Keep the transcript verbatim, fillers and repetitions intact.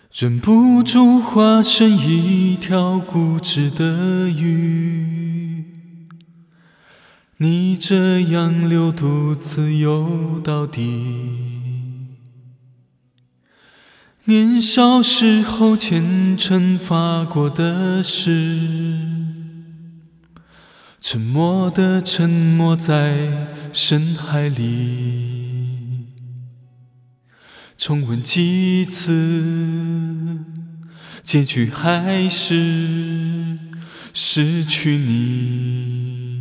忍不住化身一条固执的鱼，你这样留独自游到底。年少时候虔诚发过的誓，沉默地沉没在深海里。重温几次，结局还是失去你。